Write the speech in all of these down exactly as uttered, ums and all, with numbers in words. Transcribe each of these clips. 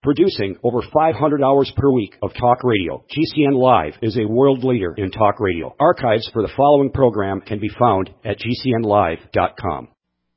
Producing over five hundred hours per week of talk radio, G C N Live is a world leader in talk radio. Archives for the following program can be found at G C N live dot com.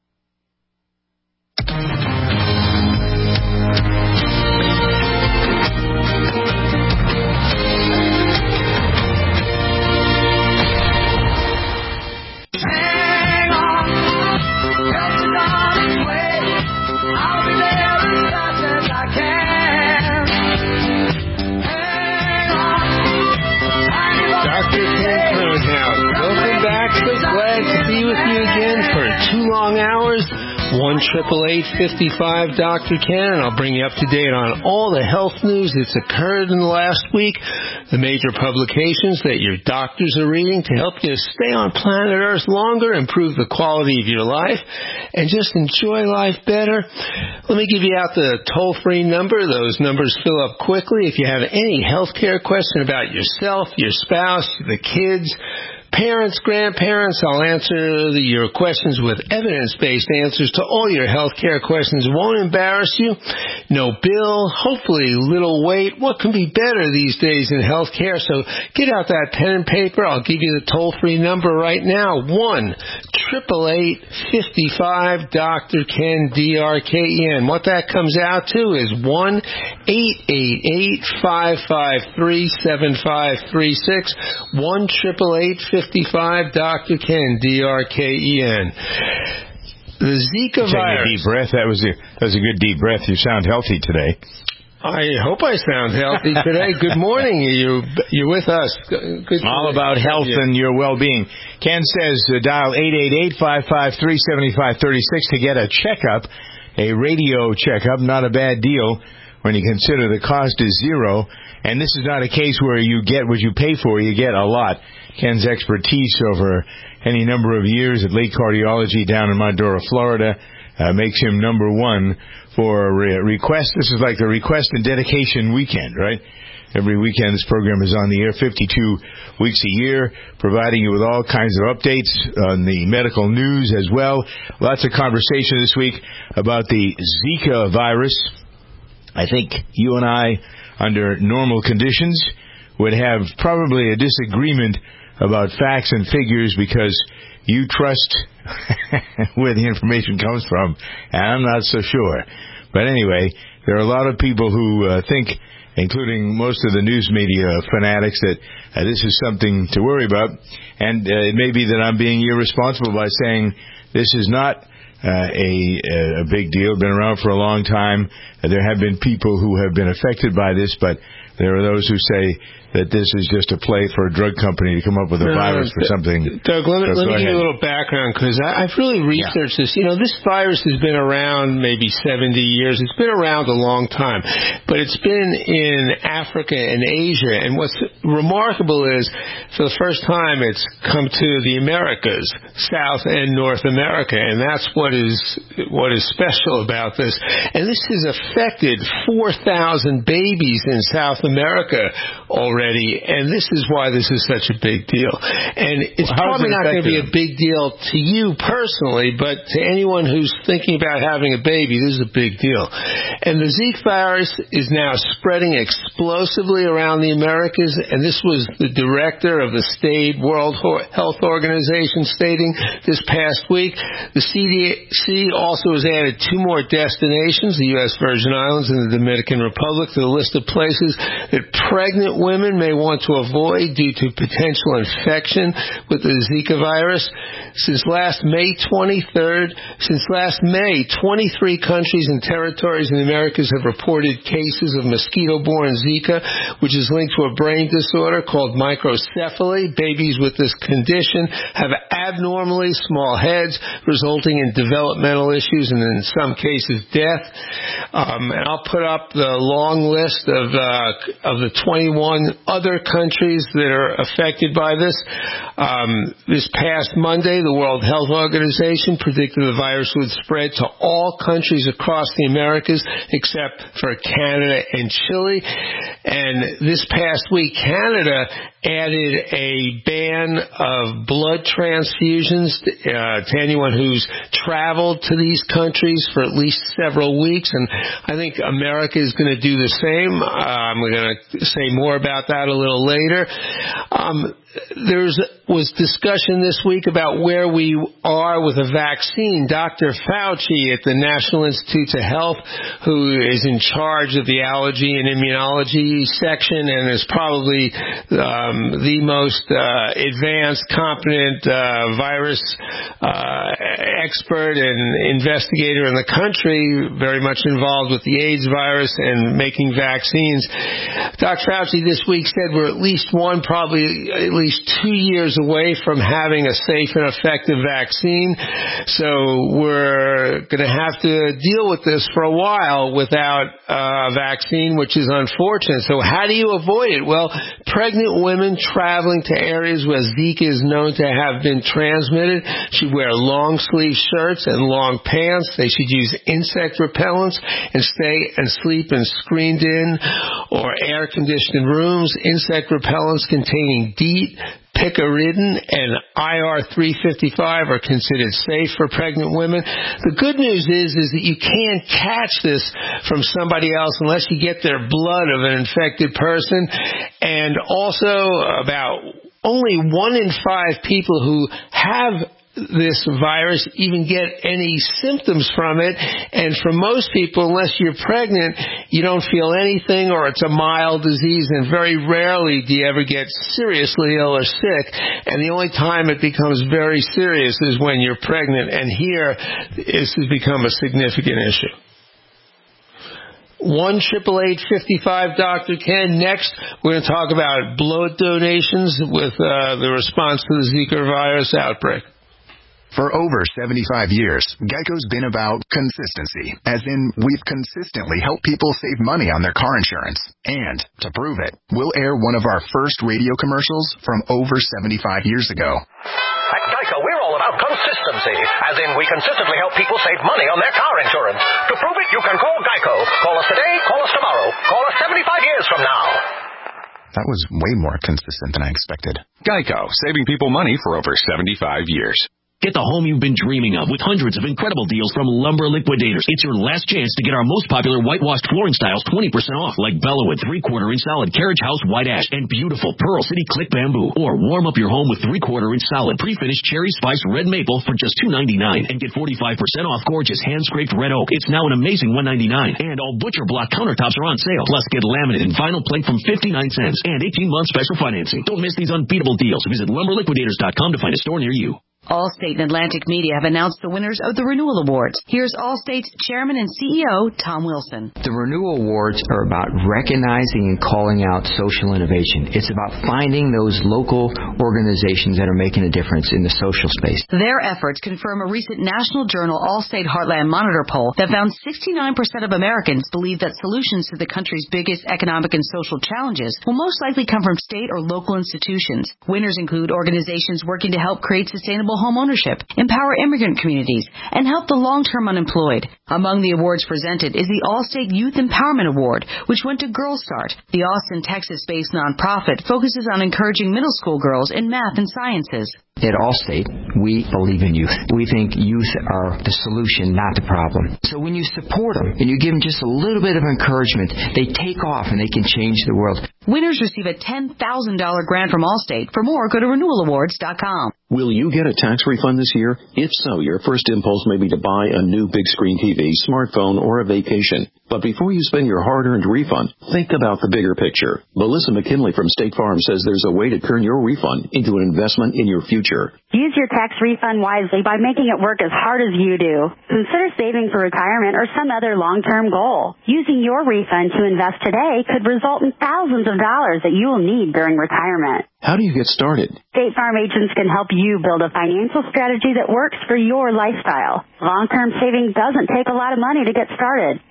Hours, one triple eight fifty-five Doctor Ken, and I'll bring you up to date on all the health news that's occurred in the last week, the major publications that your doctors are reading to help you stay on planet Earth longer, improve the quality of your life, and just enjoy life better. Let me give you out the toll-free number. Those numbers fill up quickly. If you have any health care question about yourself, your spouse, the kids, parents, grandparents, I'll answer the, your questions with evidence-based answers to all your health care questions. It won't embarrass you. No bill, hopefully little wait. What can be better these days in health care? So get out that pen and paper. I'll give you the toll-free number right now. one triple eight fifty-five Doctor Ken, D R K E N. What that comes out to is one eight eight eight five five three seven five three six. one triple eight fifty-five Doctor Ken, D R K E N. The Zika Take virus. a deep breath. That was a that was a good deep breath. You sound healthy today. I hope I sound healthy today. Good morning. You you're with us. Good All about health you. and your well-being. Ken says uh, dial eight eight eight five five three seven five three six to get a checkup, a radio checkup. Not a bad deal when you consider the cost is zero. And this is not a case where you get what you pay for. You get a lot. Ken's expertise over any number of years at Lake Cardiology down in Medora, Florida, uh, makes him number one for a re- request. This is like the request and dedication weekend, right? Every weekend this program is on the air, fifty-two weeks a year, providing you with all kinds of updates on the medical news as well. Lots of conversation this week about the Zika virus. I think you and I, under normal conditions, would have probably a disagreement about facts and figures because you trust where the information comes from, and I'm not so sure. But anyway, there are a lot of people who uh, think, including most of the news media fanatics, that uh, this is something to worry about. And uh, it may be that I'm being irresponsible by saying this is not uh, a, a big deal. Been around for a long time. Uh, there have been people who have been affected by this, but there are those who say that this is just a play for a drug company to come up with a no, virus for something. Doug, let me, let me give you a little background, because I've really researched yeah. this. You know, this virus has been around maybe seventy years. It's been around a long time. But it's been in Africa and Asia. And what's remarkable is, for the first time, it's come to the Americas, South and North America. And that's what is what is special about this. And this has affected four thousand babies in South America already. And this is why this is such a big deal. And it's well, probably it not going to be a big deal to you personally, but to anyone who's thinking about having a baby, this is a big deal. And the Zika virus is now spreading explosively around the Americas, and this was the director of the state World Health Organization stating this past week. The C D C also has added two more destinations, the U S Virgin Islands and the Dominican Republic, to the list of places that pregnant women may want to avoid due to potential infection with the Zika virus. Since last May twenty-third, since last May, twenty-three countries and territories in the Americas have reported cases of mosquito-borne Zika, which is linked to a brain disorder called microcephaly. Babies with this condition have abnormally small heads, resulting in developmental issues and in some cases death. Um, and I'll put up the long list of uh, of the twenty-one other countries that are affected by this. Um, this past Monday, the World Health Organization predicted the virus would spread to all countries across the Americas except for Canada and Chile. And this past week, Canada added a ban of blood transfusions uh, to anyone who's traveled to these countries for at least several weeks, and I think America is going to do the same. Uh, I'm going to say more about that a little later. Um, there was discussion this week about where we are with a vaccine. Doctor Fauci at the National Institutes of Health, who is in charge of the allergy and immunology section and is probably um, the most uh, advanced, competent uh, virus uh, expert and investigator in the country, very much involved with the AIDS virus and making vaccines. Doctor Fauci this week said we're at least one, probably at least two years away from having a safe and effective vaccine. So we're going to have to deal with this for a while without a vaccine, which is unfortunate. So how do you avoid it? Well, pregnant women traveling to areas where Zika is known to have been transmitted should wear long sleeve shirts and long pants. They should use insect repellents and stay and sleep in screened in or air conditioned rooms. Insect repellents containing DEET, picaridin, and I R three fifty-five are considered safe for pregnant women. The good news is, is that you can't catch this from somebody else unless you get their blood of an infected person. And also, about only one in five people who have this virus even get any symptoms from it, and for most people, unless you're pregnant, you don't feel anything or it's a mild disease, and very rarely do you ever get seriously ill or sick, and the only time it becomes very serious is when you're pregnant, and here this has become a significant issue. one triple eight fifty-five Doctor Ken. Next, we're going to talk about blood donations with uh, the response to the Zika virus outbreak. For over seventy-five years, Geico's been about consistency, as in we've consistently helped people save money on their car insurance. And to prove it, we'll air one of our first radio commercials from over seventy-five years ago. At Geico, we're all about consistency, as in we consistently help people save money on their car insurance. To prove it, you can call Geico. Call us today, call us tomorrow, call us seventy-five years from now. That was way more consistent than I expected. Geico, saving people money for over seventy-five years. Get the home you've been dreaming of with hundreds of incredible deals from Lumber Liquidators. It's your last chance to get our most popular whitewashed flooring styles twenty percent off, like Bellawood three-quarter inch solid, Carriage House white ash, and beautiful Pearl City click bamboo. Or warm up your home with three-quarter inch solid, pre-finished cherry spice red maple for just two ninety-nine, and get forty-five percent off gorgeous hand-scraped red oak. It's now an amazing one ninety-nine, and all Butcher Block countertops are on sale. Plus, get laminate and vinyl plank from fifty-nine cents and eighteen month special financing. Don't miss these unbeatable deals. Visit lumber liquidators dot com to find a store near you. Allstate and Atlantic Media have announced the winners of the Renewal Awards. Here's Allstate's Chairman and C E O, Tom Wilson. The Renewal Awards are about recognizing and calling out social innovation. It's about finding those local organizations that are making a difference in the social space. Their efforts confirm a recent National Journal Allstate Heartland Monitor poll that found sixty-nine percent of Americans believe that solutions to the country's biggest economic and social challenges will most likely come from state or local institutions. Winners include organizations working to help create sustainable home ownership, empower immigrant communities, and help the long-term unemployed. Among the awards presented is the Allstate Youth Empowerment Award, which went to Girl Start. The Austin, Texas-based nonprofit focuses on encouraging middle school girls in math and sciences. At Allstate, we believe in youth. We think youth are the solution, not the problem. So when you support them and you give them just a little bit of encouragement, they take off and they can change the world. Winners receive a ten thousand dollars grant from Allstate. For more, go to renewal awards dot com. Will you get a tax refund this year? If so, your first impulse may be to buy a new big screen T V, smartphone, or a vacation. But before you spend your hard-earned refund, think about the bigger picture. Melissa McKinley from State Farm says there's a way to turn your refund into an investment in your future. Use your tax refund wisely by making it work as hard as you do. Consider saving for retirement or some other long-term goal. Using your refund to invest today could result in thousands of dollars that you will need during retirement. How do you get started? State Farm agents can help you build a financial strategy that works for your lifestyle. Long-term saving doesn't take a lot of money to get started. A person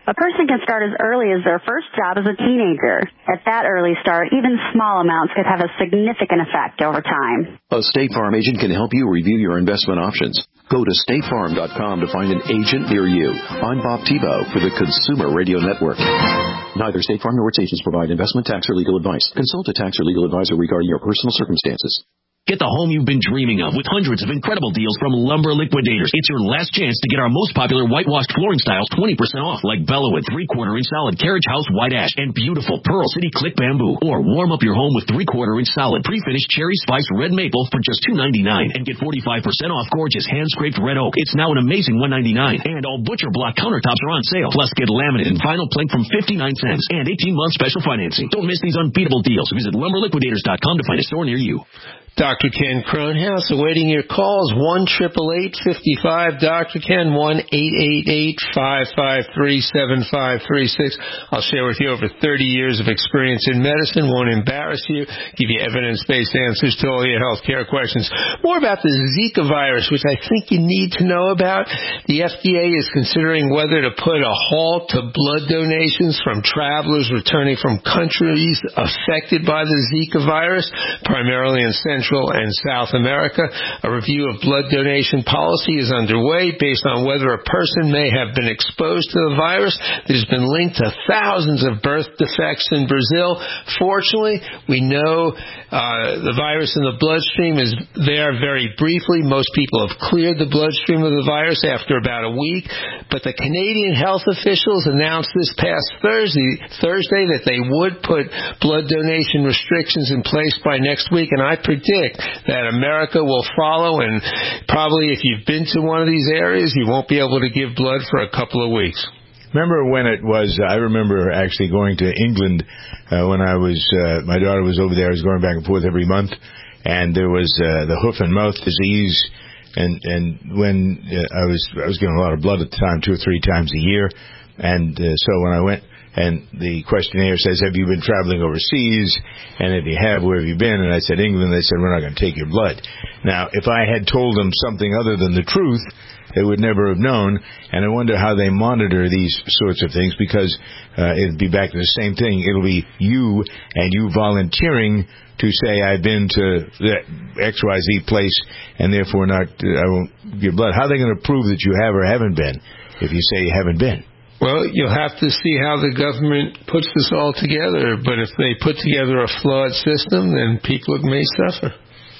can start as early as their first job as a teenager. At that early start, even small amounts could have a significant effect over time. A State Farm agent can help you review your investment options. Go to state farm dot com to find an agent near you. I'm Bob Tebow for the Consumer Radio Network. Neither State Farm nor its agents provide investment, tax, or legal advice. Consult a tax or legal advisor regarding your personal circumstances. Get the home you've been dreaming of with hundreds of incredible deals from Lumber Liquidators. It's your last chance to get our most popular whitewashed flooring styles twenty percent off, like Bellawood three-quarter inch solid Carriage House White Ash and beautiful Pearl City Click Bamboo. Or warm up your home with three-quarter inch solid pre-finished Cherry Spice Red Maple for just two ninety-nine and get forty-five percent off gorgeous hand-scraped red oak. It's now an amazing one ninety-nine. And all Butcher Block countertops are on sale. Plus, get laminate and vinyl plank from fifty-nine cents and eighteen month special financing. Don't miss these unbeatable deals. Visit lumber liquidators dot com to find a store near you. Doctor Ken Cronhouse awaiting your calls. one eight eight eight, five five, Doctor Ken, one eight eight eight, five five three, seven five three six. I'll share with you over thirty years of experience in medicine. Won't embarrass you. Give you evidence-based answers to all your health care questions. More about the Zika virus, which I think you need to know about. The F D A is considering whether to put a halt to blood donations from travelers returning from countries affected by the Zika virus, primarily in Central and South America. A review of blood donation policy is underway based on whether a person may have been exposed to the virus that has been linked to thousands of birth defects in Brazil. Fortunately, we know uh, the virus in the bloodstream is there very briefly. Most people have cleared the bloodstream of the virus after about a week, but the Canadian health officials announced this past Thursday, Thursday that they would put blood donation restrictions in place by next week, and I predict that America will follow, and probably if you've been to one of these areas, you won't be able to give blood for a couple of weeks. Remember when it was, I remember actually going to England uh, when I was, uh, my daughter was over there. I was going back and forth every month, and there was uh, the hoof and mouth disease, and and when uh, I was I was giving a lot of blood at the time, two or three times a year, and uh, so when I went, and the questionnaire says, have you been traveling overseas? And if you have, where have you been? And I said, England. They said, we're not going to take your blood. Now, if I had told them something other than the truth, they would never have known. And I wonder how they monitor these sorts of things, because uh, it'd be back to the same thing. It'll be you and you volunteering to say, I've been to X Y Z place, and therefore not, uh, I won't give blood. How are they going to prove that you have or haven't been if you say you haven't been? Well, you'll have to see how the government puts this all together. But if they put together a flawed system, then people may suffer.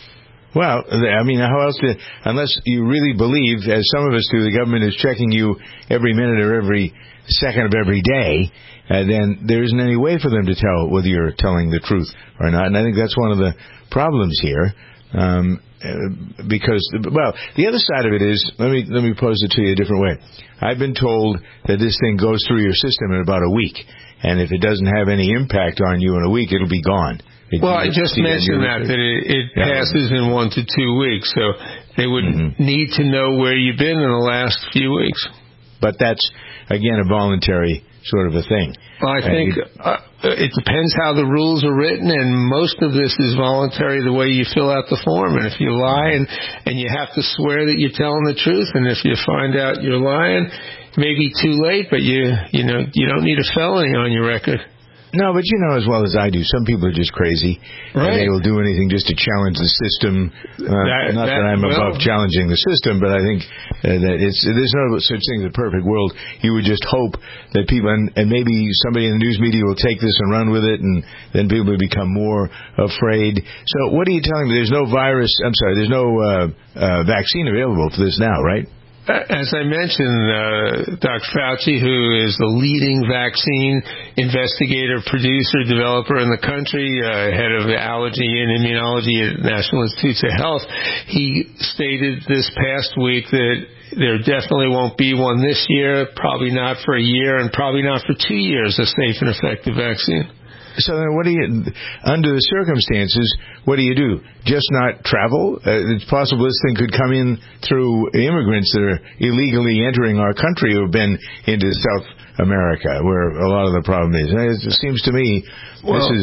Well, I mean, how else do, unless you really believe, as some of us do, the government is checking you every minute or every second of every day, uh, then there isn't any way for them to tell whether you're telling the truth or not. And I think that's one of the problems here. Um, Uh, because, well, the other side of it is, let me let me pose it to you a different way. I've been told that this thing goes through your system in about a week, and if it doesn't have any impact on you in a week, it'll be gone. It, well, I just mentioned that, that it, it yeah. passes in one to two weeks, so they would mm-hmm. need to know where you've been in the last few weeks. But that's, again, a voluntary sort of a thing. Well, I think uh, it depends how the rules are written, and most of this is voluntary the way you fill out the form. And if you lie and, and you have to swear that you're telling the truth, and if you find out you're lying, it may be too late, but you you know you don't need a felony on your record. No, but you know as well as I do, some people are just crazy, right. and they will do anything just to challenge the system. Uh, that, not that, that I'm well, above challenging the system, but I think uh, that it's there's no such thing as a perfect world. You would just hope that people, and, and maybe somebody in the news media will take this and run with it, and then people will become more afraid. So what are you telling me? There's no virus, I'm sorry, there's no uh, uh, vaccine available for this now, right? As I mentioned, uh, Doctor Fauci, who is the leading vaccine investigator, producer, developer in the country, uh, head of allergy and immunology at National Institutes of Health, he stated this past week that there definitely won't be one this year, probably not for a year, and probably not for two years, a safe and effective vaccine. So then what do you, under the circumstances, what do you do? Just not travel? Uh, it's possible this thing could come in through immigrants that are illegally entering our country who have been into South America, where a lot of the problem is. And it seems to me well, this is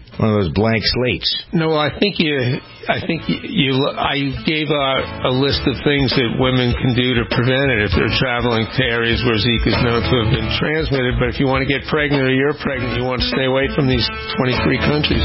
One of those blank slates. No, I think you. I think you. you I gave a, a list of things that women can do to prevent it if they're traveling to areas where Zika is known to have been transmitted. But if you want to get pregnant or you're pregnant, you want to stay away from these twenty-three countries.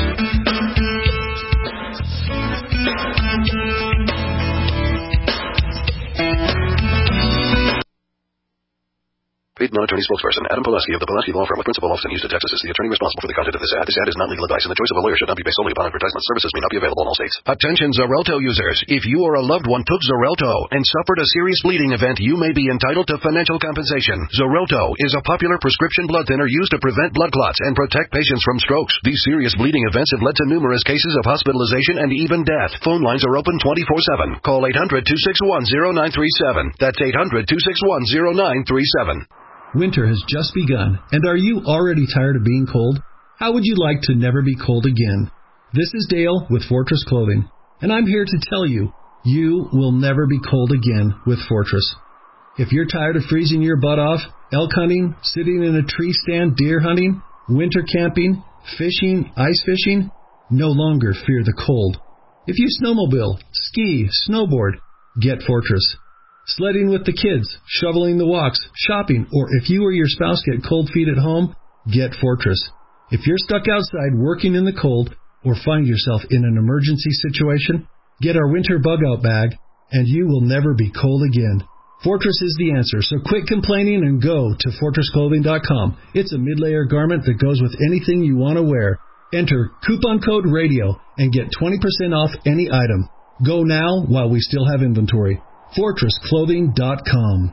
Paid non-attorney spokesperson Adam Pulaski of the Pulaski Law Firm with principal office in Houston, Texas is the attorney responsible for the content of this ad. This ad is not legal advice, and the choice of a lawyer should not be based solely upon advertisement. Services may not be available in all states. Attention Xarelto users. If you or a loved one took Xarelto and suffered a serious bleeding event, you may be entitled to financial compensation. Xarelto is a popular prescription blood thinner used to prevent blood clots and protect patients from strokes. These serious bleeding events have led to numerous cases of hospitalization and even death. Phone lines are open twenty-four seven. Call eight hundred, two six one, zero nine three seven. That's eight hundred, two six one, zero nine three seven. Winter has just begun, and are you already tired of being cold? How would you like to never be cold again? This is Dale with Fortress Clothing, and I'm here to tell you, you will never be cold again with Fortress. If you're tired of freezing your butt off, elk hunting, sitting in a tree stand deer hunting, winter camping, fishing, ice fishing, no longer fear the cold. If you snowmobile, ski, snowboard, get Fortress. Sledding with the kids, shoveling the walks, shopping, or if you or your spouse get cold feet at home, get Fortress. If you're stuck outside working in the cold or find yourself in an emergency situation, get our winter bug-out bag, and you will never be cold again. Fortress is the answer, so quit complaining and go to fortress clothing dot com. It's a mid-layer garment that goes with anything you want to wear. Enter coupon code RADIO and get twenty percent off any item. Go now while we still have inventory. fortress clothing dot com.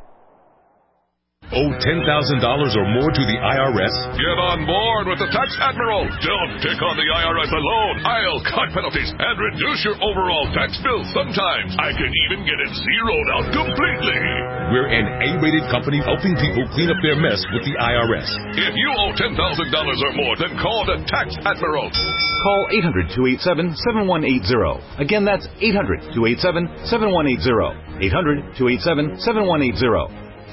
Owe ten thousand dollars or more to the I R S? Get on board with the Tax Admiral. Don't take on the I R S alone. I'll cut penalties and reduce your overall tax bill. Sometimes I can even get it zeroed out completely. We're an A-rated company helping people clean up their mess with the I R S. If you owe ten thousand dollars or more, then call the Tax Admiral. Call eight hundred, two eight seven, seven one eight zero. Again, that's eight hundred, two eight seven, seven one eight zero. eight hundred, two eight seven, seven one eight zero.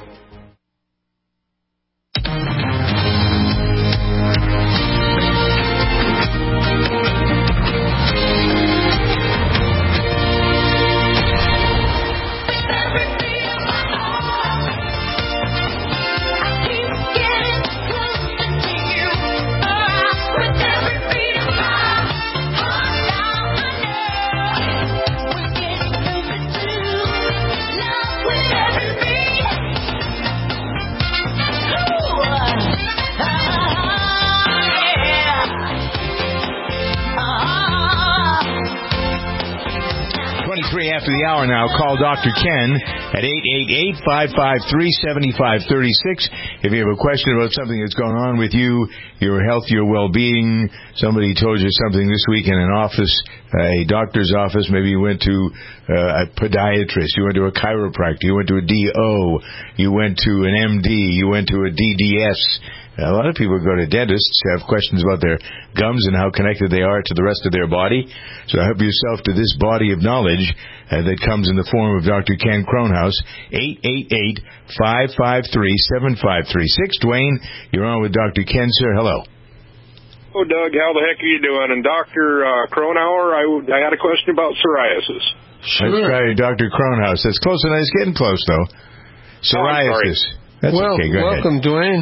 After the hour now, call Doctor Ken at eight eight eight, five five three, seven five three six. If you have a question about something that's going on with you, your health, your well-being, somebody told you something this week in an office, a doctor's office, maybe you went to uh, a podiatrist, you went to a chiropractor, you went to a D O, you went to an M D, you went to a D D S. A lot of people go to dentists, have questions about their gums and how connected they are to the rest of their body. So help yourself to this body of knowledge uh, that comes in the form of Doctor Ken Kronhaus, eight eight eight, five five three, seven five three six. Dwayne, you're on with Doctor Ken, sir. Hello. Oh, Doug, how the heck are you doing? And Doctor Uh, Kronauer, I, I had a question about psoriasis. Sure. Let's try Doctor Kronhaus. That's close enough. It's getting close, though. Psoriasis. Oh, That's well, okay. Go welcome, ahead. Dwayne.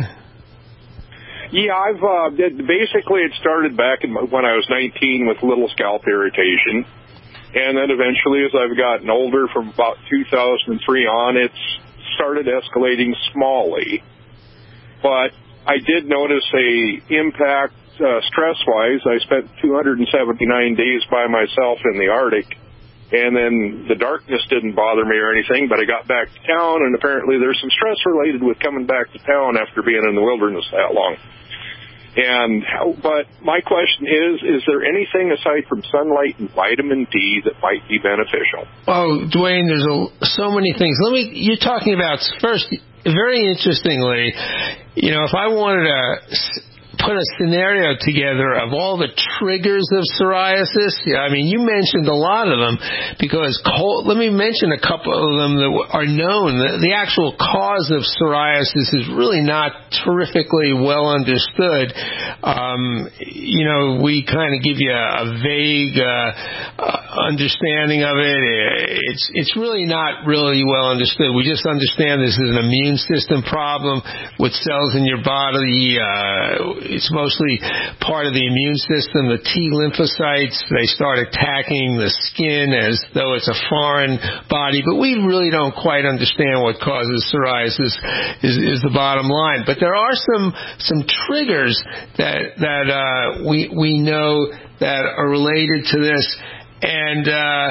Yeah, I've uh, basically it started back in, when I was nineteen with little scalp irritation, and then eventually, as I've gotten older, from about two thousand three on, it's started escalating smallly. But I did notice a impact uh, stress-wise. I spent two hundred seventy-nine days by myself in the Arctic, and then the darkness didn't bother me or anything. But I got back to town, and apparently there's some stress related with coming back to town after being in the wilderness that long. And but my question is, is there anything aside from sunlight and vitamin D that might be beneficial? Oh, Dwayne, there's a, so many things. Let me. You're talking about first. Very interestingly, you know, if I wanted to put a scenario together of all the triggers of psoriasis. I mean, you mentioned a lot of them because cold, let me mention a couple of them that are known. The, the actual cause of psoriasis is really not terrifically well understood. Um, you know, we kind of give you a, a vague uh, uh, understanding of it. It's it's really not really well understood. We just understand this is an immune system problem with cells in your body. Uh, It's mostly part of the immune system. The T lymphocytes, they start attacking the skin as though it's a foreign body. But we really don't quite understand what causes psoriasis is, is the bottom line. But there are some some triggers that that uh, we we know that are related to this, and uh,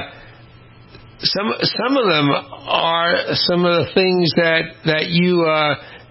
some some of them are some of the things that that you uh,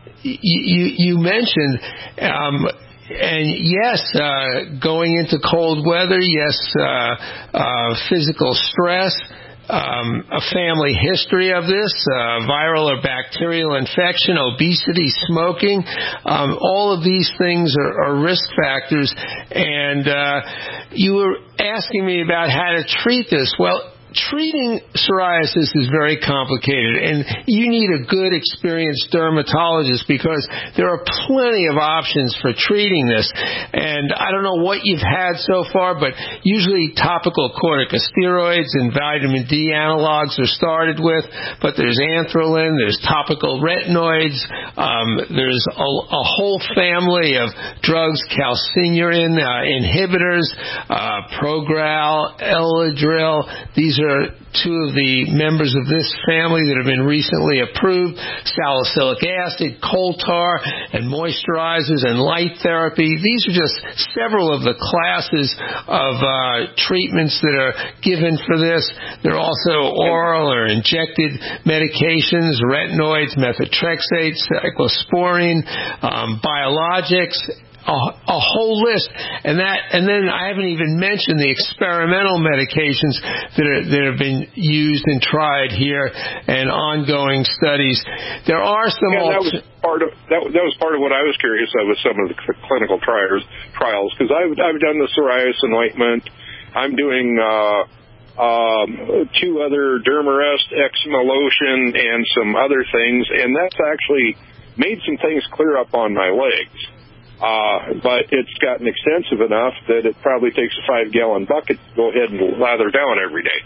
you you mentioned. Um, And yes, uh, going into cold weather, yes, uh, uh, physical stress, um, a family history of this, uh, viral or bacterial infection, obesity, smoking, um, all of these things are, are risk factors. And uh, you were asking me about how to treat this. Well, treating psoriasis is very complicated, and you need a good, experienced dermatologist because there are plenty of options for treating this. And I don't know what you've had so far, but usually topical corticosteroids and vitamin D analogs are started with, but there's anthrolin, there's topical retinoids, um, there's a, a whole family of drugs, calcineurin uh, inhibitors, uh, Progral, Eladril. These are are two of the members of this family that have been recently approved: salicylic acid, coal tar, and moisturizers and light therapy. These are just several of the classes of uh, treatments that are given for this. There are also oral or injected medications, retinoids, methotrexate, cyclosporine, um, biologics, A, a whole list, and that, and then I haven't even mentioned the experimental medications that are, that have been used and tried here, and ongoing studies. There are some. Yeah, that was part of that. That was part of what I was curious of with some of the clinical trials, trials because I've I've done the psoriasis ointment. I'm doing uh, um, two other Dermarest eczema lotion and some other things, and that's actually made some things clear up on my legs. Uh, but it's gotten extensive enough that it probably takes a five-gallon bucket to go ahead and lather down every day.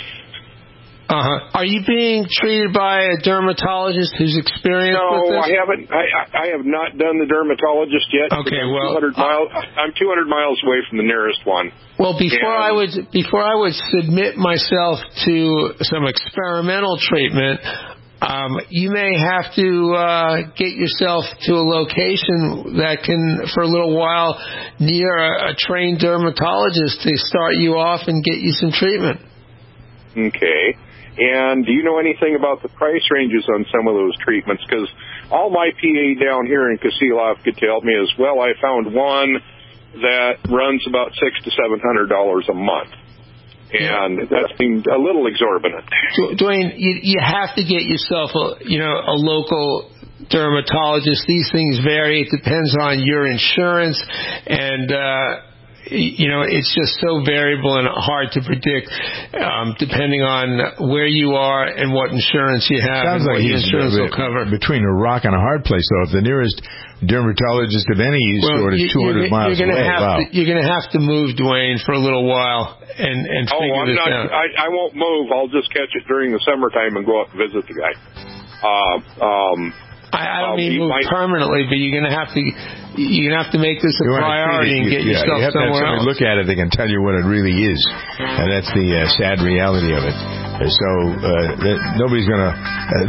Uh-huh. Are you being treated by a dermatologist who's experienced no, with this? No, I haven't. I, I have not done the dermatologist yet. Okay, I'm well, two hundred miles, I'm two hundred miles away from the nearest one. Well, before and, I would before I would submit myself to some experimental treatment, Um, you may have to uh, get yourself to a location that can, for a little while, near a, a trained dermatologist to start you off and get you some treatment. Okay. And do you know anything about the price ranges on some of those treatments? Because all my P A down here in Kasilof could tell me as well. I found one that runs about six to seven hundred dollars a month. And that seemed a little exorbitant. Dwayne, you, you have to get yourself a, you know, a local dermatologist. These things vary. It depends on your insurance, and uh, you know, it's just so variable and hard to predict, um, depending on where you are and what insurance you have. Sounds and like what your he's insurance will cover. Between a rock and a hard place, though. If the nearest dermatologist of any well, sort is two hundred you're, miles you're gonna away, have wow. to, you're going to have to move, Dwayne, for a little while and, and oh, figure I'm this not, out. I, I won't move. I'll just catch it during the summertime and go up and visit the guy. Uh, um, I, I don't um, mean move might, permanently, but you're going to have to you're going to have to make this a priority and you, get yeah, yourself you have somewhere to have else. Look at it; they can tell you what it really is, and that's the uh, sad reality of it. So uh, that, nobody's going to.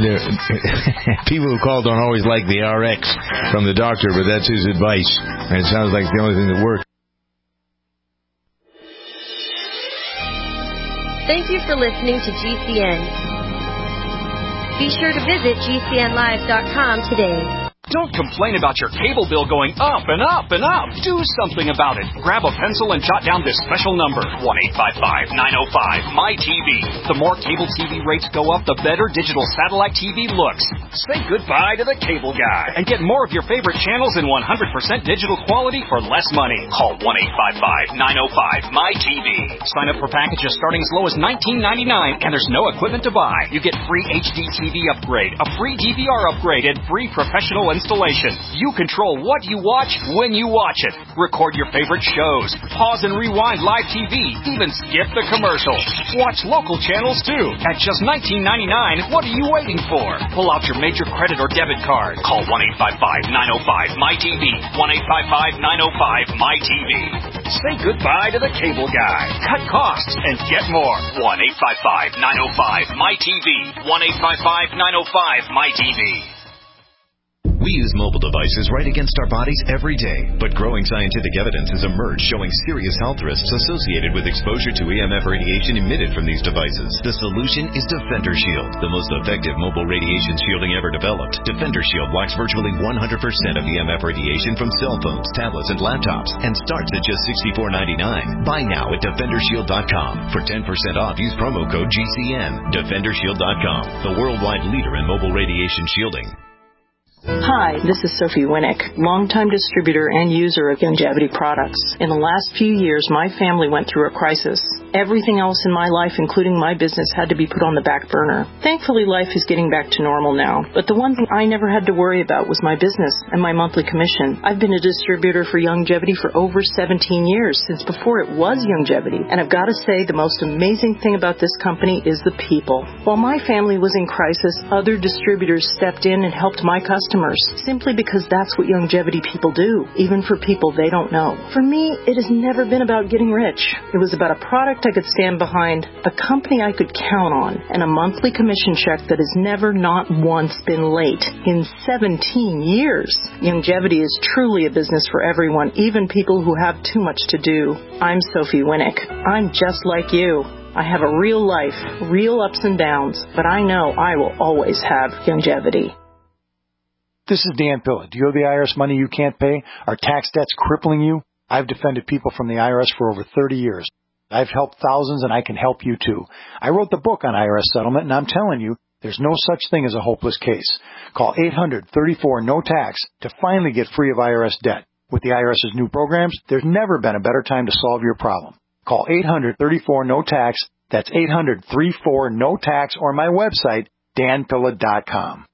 Uh, people who call don't always like the R X from the doctor, but that's his advice, and it sounds like the only thing that works. Thank you for listening to G C N. Be sure to visit G C N live dot com today. Don't complain about your cable bill going up and up and up. Do something about it. Grab a pencil and jot down this special number, one eight five five, nine oh five, M Y T V. The more cable T V rates go up, the better digital satellite T V looks. Say goodbye to the cable guy and get more of your favorite channels in one hundred percent digital quality for less money. Call one eight five five, nine oh five, M Y T V. Sign up for packages starting as low as nineteen ninety-nine, and there's no equipment to buy. You get free H D T V upgrade, a free D V R upgrade, and free professional installation. You control what you watch when you watch it. Record your favorite shows. Pause and rewind live T V. Even skip the commercials. Watch local channels too. At just nineteen ninety-nine, what are you waiting for? Pull out your major credit or debit card. Call one eight five five, nine oh five, M Y T V. one eight five five, nine oh five, M Y T V. Say goodbye to the cable guy. Cut costs and get more. one eight five five, nine oh five, M Y T V. one eight five five, nine oh five, M Y T V. We use mobile devices right against our bodies every day, but growing scientific evidence has emerged showing serious health risks associated with exposure to E M F radiation emitted from these devices. The solution is Defender Shield, the most effective mobile radiation shielding ever developed. Defender Shield blocks virtually one hundred percent of E M F radiation from cell phones, tablets, and laptops, and starts at just sixty-four ninety-nine. Buy now at defender shield dot com. For ten percent off, use promo code G C N. defender shield dot com, the worldwide leader in mobile radiation shielding. Hi, this is Sophie Winnick, longtime distributor and user of Youngevity products. In the last few years, my family went through a crisis. Everything else in my life, including my business, had to be put on the back burner. Thankfully, life is getting back to normal now. But the one thing I never had to worry about was my business and my monthly commission. I've been a distributor for Youngevity for over seventeen years, since before it was Youngevity. And I've got to say, the most amazing thing about this company is the people. While my family was in crisis, other distributors stepped in and helped my customers. Simply because that's what Youngevity people do, even for people they don't know. For me, it has never been about getting rich. It was about a product I could stand behind, a company I could count on, and a monthly commission check that has never not once been late in seventeen years. Youngevity is truly a business for everyone, even people who have too much to do. I'm Sophie Winnick. I'm just like you. I have a real life, real ups and downs, but I know I will always have Youngevity. This is Dan Pilla. Do you owe the I R S money you can't pay? Are tax debts crippling you? I've defended people from the I R S for over thirty years. I've helped thousands, and I can help you too. I wrote the book on I R S settlement, and I'm telling you, there's no such thing as a hopeless case. Call eight hundred, thirty-four, no tax to finally get free of I R S debt. With the IRS's new programs, there's never been a better time to solve your problem. Call eight hundred, thirty-four, no tax. That's eight hundred, thirty-four, no tax, or my website, dan pilla dot com.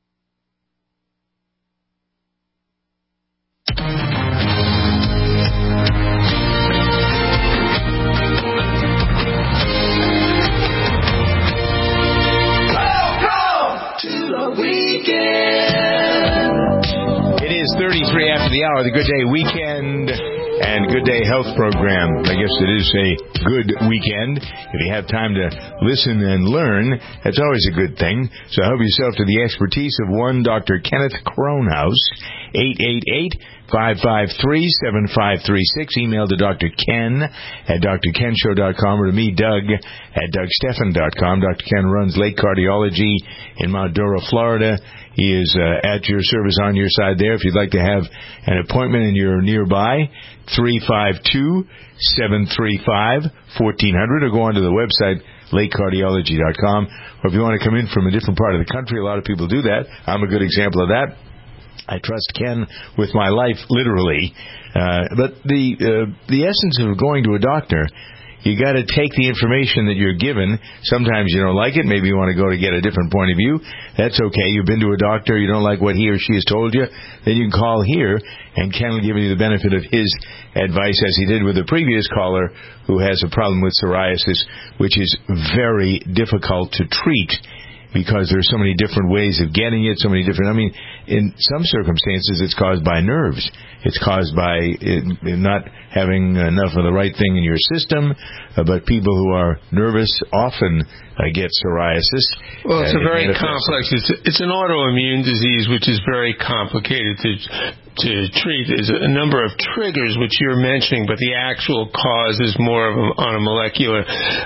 It is thirty-three after the hour, the Good Day Weekend and Good Day Health Program. I guess it is a good weekend. If you have time to listen and learn, that's always a good thing. So help yourself to the expertise of one Doctor Kenneth Kronhaus, eight eight eight, five five three, seven five three six. Email to Doctor Ken at d r ken show dot com or to me, Doug, at doug stephan dot com. Doctor Ken runs Lake Cardiology in Mount Dora, Florida. He is uh, at your service, on your side there. If you'd like to have an appointment and you're nearby, three five two, seven three five, one four zero zero, or go onto the website, lake cardiology dot com. Or if you want to come in from a different part of the country, a lot of people do that. I'm a good example of that. I trust Ken with my life, literally. Uh, but the uh, the essence of going to a doctor, you got to take the information that you're given. Sometimes you don't like it. Maybe you want to go to get a different point of view. That's okay. You've been to a doctor. You don't like what he or she has told you. Then you can call here, and Ken will give you the benefit of his advice, as he did with the previous caller who has a problem with psoriasis, which is very difficult to treat, because there's so many different ways of getting it, so many different... I mean, in some circumstances, it's caused by nerves. It's caused by it, not having enough of the right thing in your system. Uh, but people who are nervous often uh, get psoriasis. Well, it's uh, a very it complex... It's, it's an autoimmune disease, which is very complicated to to treat. There's a number of triggers which you're mentioning, but the actual cause is more of a, on a molecular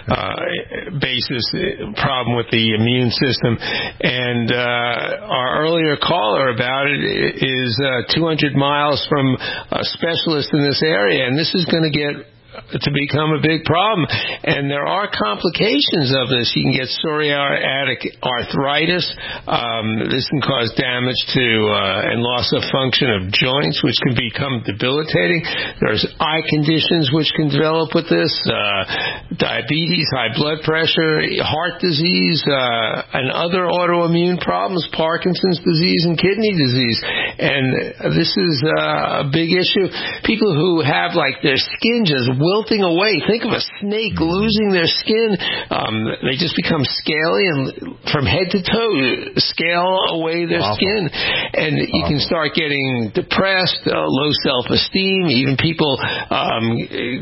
uh, basis problem with the immune system. And uh, our earlier caller about it is uh, two hundred miles from a specialist in this area, and this is going to get to become a big problem. And there are complications of this. You can get psoriatic arthritis. Um, this can cause damage to uh, and loss of function of joints, which can become debilitating. There's eye conditions which can develop with this, uh, diabetes, high blood pressure, heart disease, uh, and other autoimmune problems, Parkinson's disease and kidney disease. And this is uh, a big issue. People who have, like, their skin just wilting away. Think of a snake losing their skin. Um, they just become scaly and from head to toe scale away their Awful. skin. And Awful. you can start getting depressed, uh, low self-esteem. Even people um,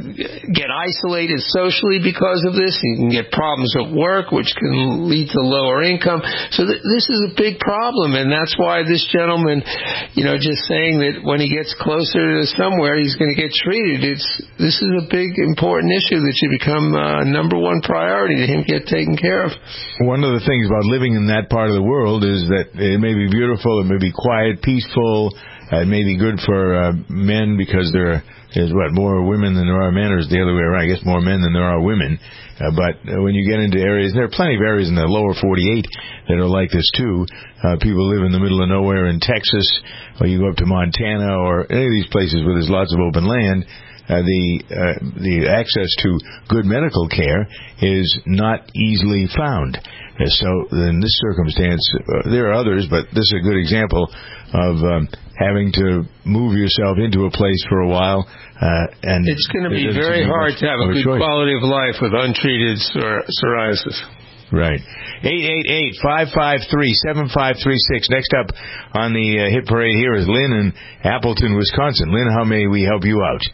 get isolated socially because of this. You can get problems at work, which can lead to lower income. So th- this is a big problem, and that's why this gentleman, you know, just saying that when he gets closer to somewhere, he's going to get treated. It's this is a big, important issue that should become uh, number one priority to him get taken care of. One of the things about living in that part of the world is that it may be beautiful, it may be quiet, peaceful, uh, it may be good for uh, men because there is, what, more women than there are men, or is the other way around? I guess more men than there are women. Uh, but uh, when you get into areas, there are plenty of areas in the lower forty-eight that are like this too. Uh, people live in the middle of nowhere in Texas, or you go up to Montana, or any of these places where there's lots of open land. Uh, the uh, the access to good medical care is not easily found. Uh, so in this circumstance, uh, there are others, but this is a good example of um, having to move yourself into a place for a while. Uh, and it's going to be very hard to have a good choice. quality of life with untreated psor- psoriasis. Right. eight eight eight, five five three, seven five three six. Next up on the uh, hit parade here is Lynn in Appleton, Wisconsin. Lynn, how may we help you out?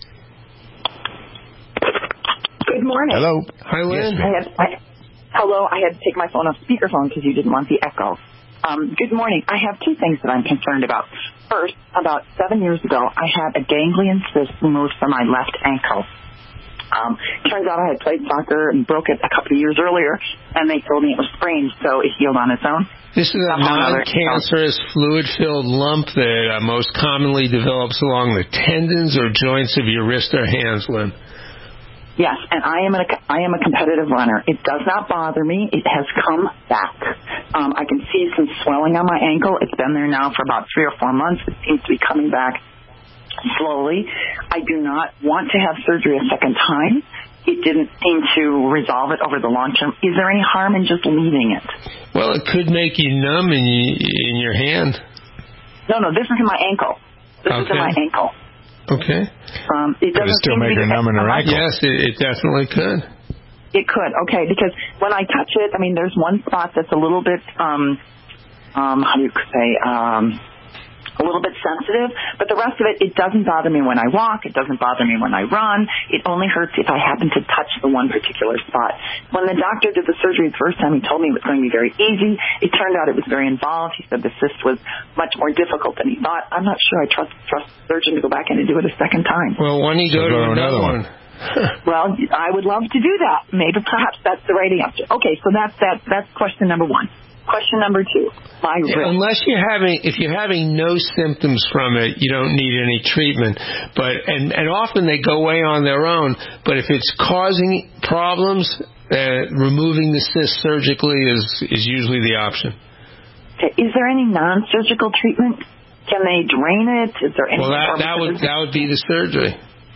Good morning. Hello. Hi, Lynn. Yes, I had, I, hello. I had to take my phone off speakerphone because you didn't want the echo. Um, good morning. I have two things that I'm concerned about. First, about seven years ago, I had a ganglion cyst removed from my left ankle. Um, turns out I had played soccer and broke it a couple of years earlier, and they told me it was sprained, so it healed on its own. This is a non-cancerous fluid-filled lump that uh, most commonly develops along the tendons or joints of your wrist or hands, Lynn. Yes, and I am a, I am a competitive runner. It does not bother me. It has come back. Um, I can see some swelling on my ankle. It's been there now for about three or four months. It seems to be coming back slowly. I do not want to have surgery a second time. It didn't seem to resolve it over the long term. Is there any harm in just leaving it? Well, it could make you numb in, you, in your hand. No, no, this is in my ankle. This okay. is in my ankle. Okay. Um, it could doesn't it still seem make to be her numb in her ankle? Yes, it, it definitely could. It could, okay, because when I touch it, I mean, there's one spot that's a little bit, um, um, how do you say, um, a little bit sensitive, but the rest of it, it doesn't bother me when I walk. It doesn't bother me when I run. It only hurts if I happen to touch the one particular spot. When the doctor did the surgery the first time, he told me it was going to be very easy. It turned out it was very involved. He said the cyst was much more difficult than he thought. I'm not sure I trust, trust the surgeon to go back in and do it a second time. Well, why don't you go to another one? Well, I would love to do that. Maybe perhaps that's the right answer. Okay, so that's that. That's question number one. Question number two, my wrist. Unless you're having, if you're having no symptoms from it, you don't need any treatment. But and, and often they go away on their own. But if it's causing problems, uh, removing the cyst surgically is is usually the option. Okay. Is there any non-surgical treatment? Can they drain it? Is there any? Well, that, that would that would be the surgery.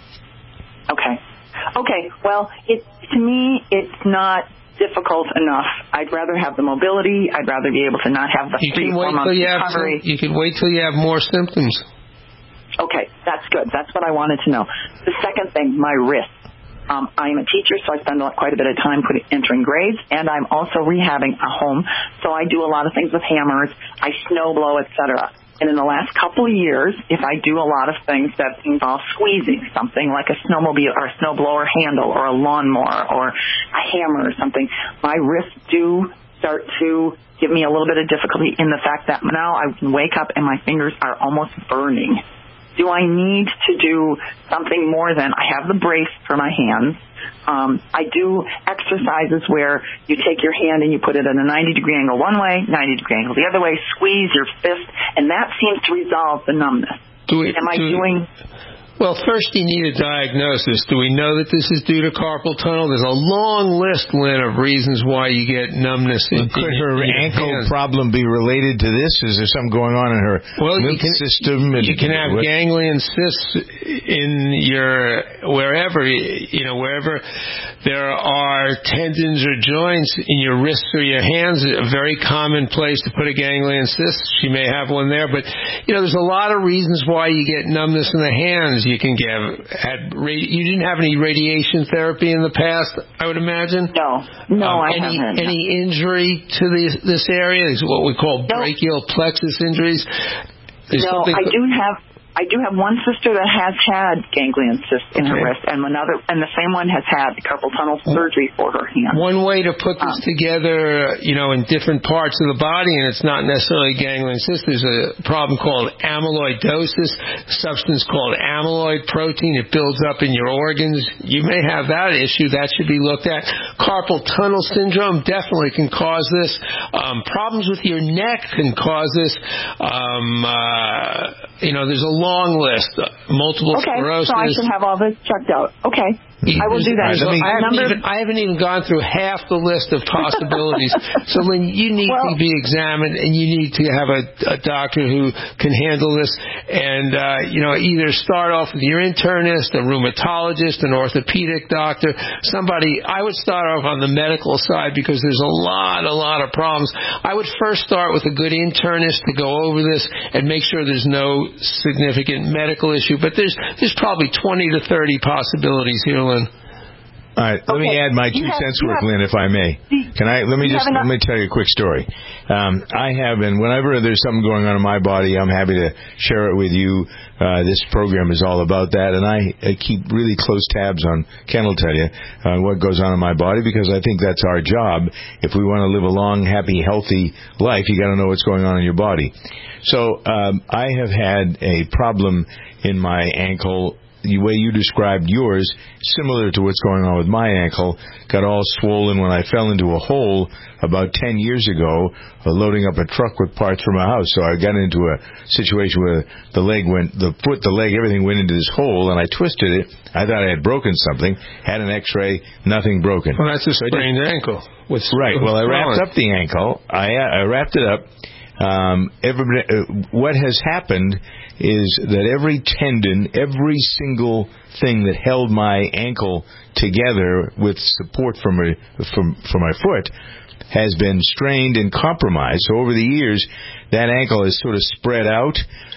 Okay. Okay. Well, it to me, it's not difficult enough. I'd rather have the mobility. I'd rather be able to not have the you three, can wait four months till you have recovery. some, you can wait till you have more symptoms. Okay, that's good. That's what I wanted to know. The second thing, my wrist. Um, I am a teacher, so I spend quite a bit of time putting, entering grades, and I'm also rehabbing a home, so I do a lot of things with hammers. I snow blow, et cetera. And in the last couple of years, if I do a lot of things that involve squeezing, something like a snowmobile or a snowblower handle or a lawnmower or a hammer or something, my wrists do start to give me a little bit of difficulty in the fact that now I can wake up and my fingers are almost burning. Do I need to do something more than I have the brace for my hands? Um, I do exercises where you take your hand and you put it at a ninety degree angle one way, ninety degree angle the other way, squeeze your fist, and that seems to resolve the numbness. Do we, Am I do doing... Well, first you need a diagnosis. Do we know that this is due to carpal tunnel? There's a long list, Lynn, of reasons why you get numbness. In, Could in, her in ankle hands. problem be related to this? Is there something going on in her well, lymph you can, system? And you can have what? ganglion cysts in your, wherever, you know, wherever there are tendons or joints in your wrists or your hands, a very common place to put a ganglion cyst. She may have one there, but, you know, there's a lot of reasons why you get numbness in the hands. You can get, had, you didn't have any radiation therapy in the past, I would imagine? No, no, um, I any, haven't. Any injury to this, this area? Is what we call no. brachial plexus injuries? There's no, I do have... I do have one sister that has had ganglion cysts in okay. her wrist, and another, and the same one has had carpal tunnel surgery for her hand. One way to put this um, together, you know, in different parts of the body, and it's not necessarily ganglion cyst. There's a problem called amyloidosis, a substance called amyloid protein. It builds up in your organs. You may have that issue. That should be looked at. Carpal tunnel syndrome definitely can cause this. Um, problems with your neck can cause this. Um, uh, you know, there's a long list. Uh, multiple okay, sclerosis. so I should have all this checked out. Okay. I will do that. Right, me, I, haven't number... even, I haven't even gone through half the list of possibilities. So, Lynn, you need well, to be examined, and you need to have a, a doctor who can handle this. And, uh, you know, either start off with your internist, a rheumatologist, an orthopedic doctor, somebody. I would start off on the medical side because there's a lot, a lot of problems. I would first start with a good internist to go over this and make sure there's no significant medical issue. But there's there's probably twenty to thirty possibilities here, Lynn. All right, let okay. me add my two have, cents worth, have, Lynn, if I may. Can I? Let me just let me tell you a quick story. Um, I have, and whenever there's something going on in my body, I'm happy to share it with you. Uh, this program is all about that, and I, I keep really close tabs on, Ken will tell you, uh, what goes on in my body, because I think that's our job. If we want to live a long, happy, healthy life, you got to know what's going on in your body. So um, I have had a problem in my ankle. The way you described yours, similar to what's going on with my ankle, got all swollen when I fell into a hole about ten years ago, uh, loading up a truck with parts from a house. So I got into a situation where the leg went, the foot, the leg, everything went into this hole, and I twisted it. I thought I had broken something, had an x-ray, nothing broken. Well, that's a sprained ankle. With right. Well, I wrapped up the ankle. I, I wrapped it up. Um, everybody, uh, what has happened is that every tendon, every single thing that held my ankle together with support from my, from, from my foot has been strained and compromised. So over the years, that ankle is sort of spread out,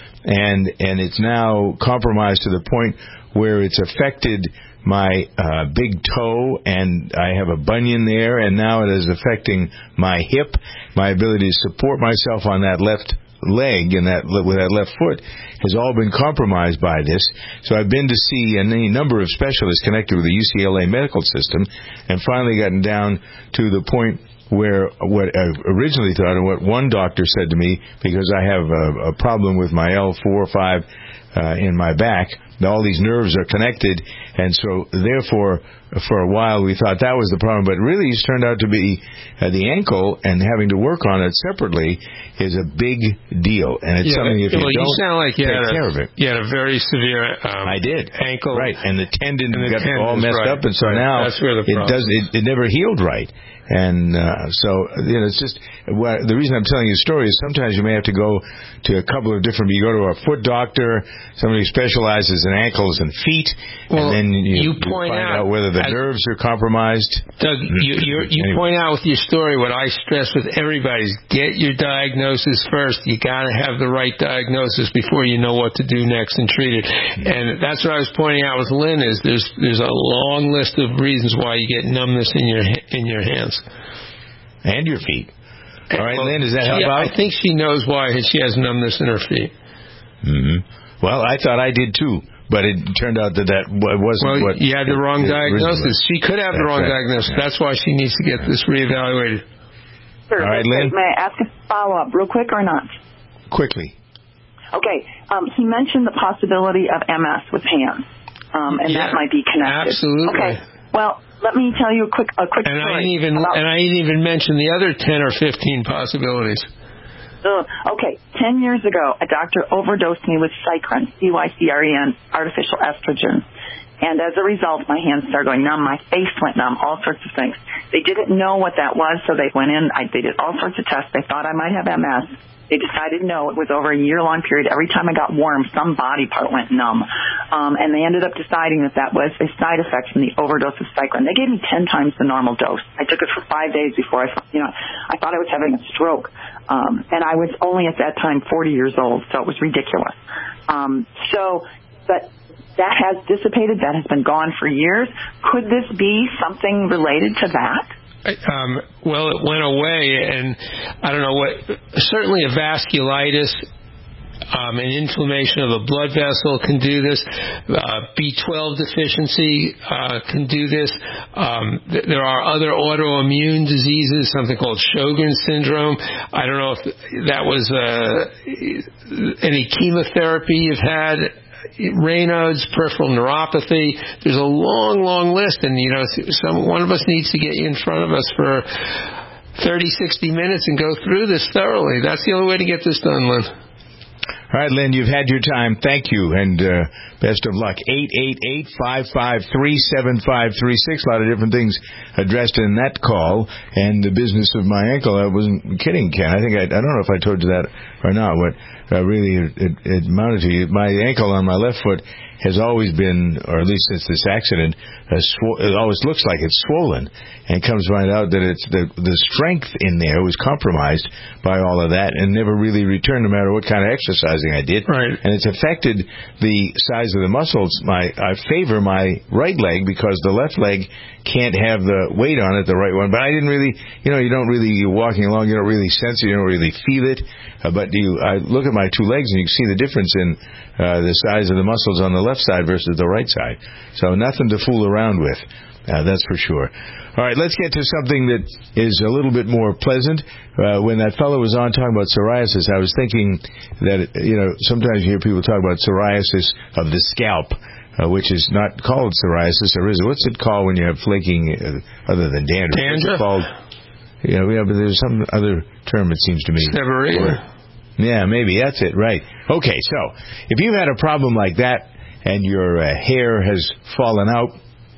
and and it's now compromised to the point where it's affected my uh, big toe, and I have a bunion there, and now it is affecting my hip. My ability to support myself on that left leg and that with that left foot has all been compromised by this. So I've been to see any number of specialists connected with the U C L A medical system, and finally gotten down to the point where what I originally thought, and what one doctor said to me, because I have a, a problem with my L four or five uh, in my back, all these nerves are connected, and so therefore for a while we thought that was the problem, but really it's turned out to be uh, the ankle, and having to work on it separately is a big deal, and it's yeah, something if well, you don't you sound like you take had a, care of it. You had a very severe um, I did. ankle. Right, and the tendon and the got tendons, all messed right. up, and so right. now That's where the it problem. does it, it never healed right. And uh, so, you know, it's just, well, the reason I'm telling you the story is sometimes you may have to go to a couple of different, you go to a foot doctor, somebody who specializes in ankles and feet, well, and then you, you, point you find out, out whether the as, nerves are compromised. Doug, you, you, you anyway. point out with your story what I stress with everybody is get your diagnosis first. You got to have the right diagnosis before you know what to do next and treat it. And that's what I was pointing out with Lynn is there's there's a long list of reasons why you get numbness in your in your hands. And your feet. All right, well, Lynn, does that help yeah, out? I think she knows why she has numbness in her feet. Mm-hmm. Well, I thought I did too, but it turned out that that wasn't well, what... you had the wrong diagnosis. She could have That's the wrong right. diagnosis. Yeah. That's why she needs to get this reevaluated. Sure. All right, Lynn? May I ask a follow-up real quick or not? Quickly. Okay, um, he mentioned the possibility of M S with hands, um, and yeah, that might be connected. Absolutely. Okay, well, let me tell you a quick a quick and story. I didn't even about, and I didn't even mention the other ten or fifteen possibilities. Uh, okay, ten years ago, a doctor overdosed me with Cycren, C Y C R E N, artificial estrogen. And as a result, my hands started going numb, my face went numb, all sorts of things. They didn't know what that was, so they went in, I, they did all sorts of tests. They thought I might have M S. They decided no. It was over a year-long period. Every time I got warm, some body part went numb. Um, and they ended up deciding that that was a side effect from the overdose of Cyclen. They gave me ten times the normal dose. I took it for five days before I, you know, I thought I was having a stroke. Um, and I was only at that time forty years old, so it was ridiculous. Um, so, but that has dissipated. That has been gone for years. Could this be something related to that? Um, well, it went away, and I don't know what. Certainly, a vasculitis, um, an inflammation of a blood vessel can do this. Uh, B twelve deficiency uh, can do this. Um, th- there are other autoimmune diseases, something called Sjogren's syndrome. I don't know if that was uh, any chemotherapy you've had. Raynaud's, peripheral neuropathy. There's a long, long list, and you know, some one of us needs to get you in front of us for thirty, sixty minutes and go through this thoroughly. That's the only way to get this done, Lynn. All right, Lynn, you've had your time. Thank you, and uh, best of luck. eight eight eight, five five three, seven five three six. A lot of different things addressed in that call. And the business of my ankle, I wasn't kidding, Ken. I think I, I don't know if I told you that or not. What uh, really it, it, it amounted to you. My ankle on my left foot has always been, or at least since this accident, uh, sw- it always looks like it's swollen. And comes right out that it's the the strength in there was compromised by all of that and never really returned no matter what kind of exercising I did. Right. And it's affected the size of the muscles. My I favor my right leg because the left leg can't have the weight on it, the right one. But I didn't really, you know, you don't really, you're walking along, you don't really sense it, you don't really feel it. Uh, but you, I look at my two legs and you can see the difference in uh, the size of the muscles on the left side versus the right side. So nothing to fool around with. Uh, that's for sure. All right, let's get to something that is a little bit more pleasant. Uh, when that fellow was on talking about psoriasis, I was thinking that, you know, sometimes you hear people talk about psoriasis of the scalp, uh, which is not called psoriasis, or is it? What's it called when you have flaking uh, other than dandruff? Dandruff? What's it called? You know, yeah, but there's some other term, it seems to me. Seborrhea. Yeah, maybe. That's it, right. Okay, so if you've had a problem like that and your uh, hair has fallen out,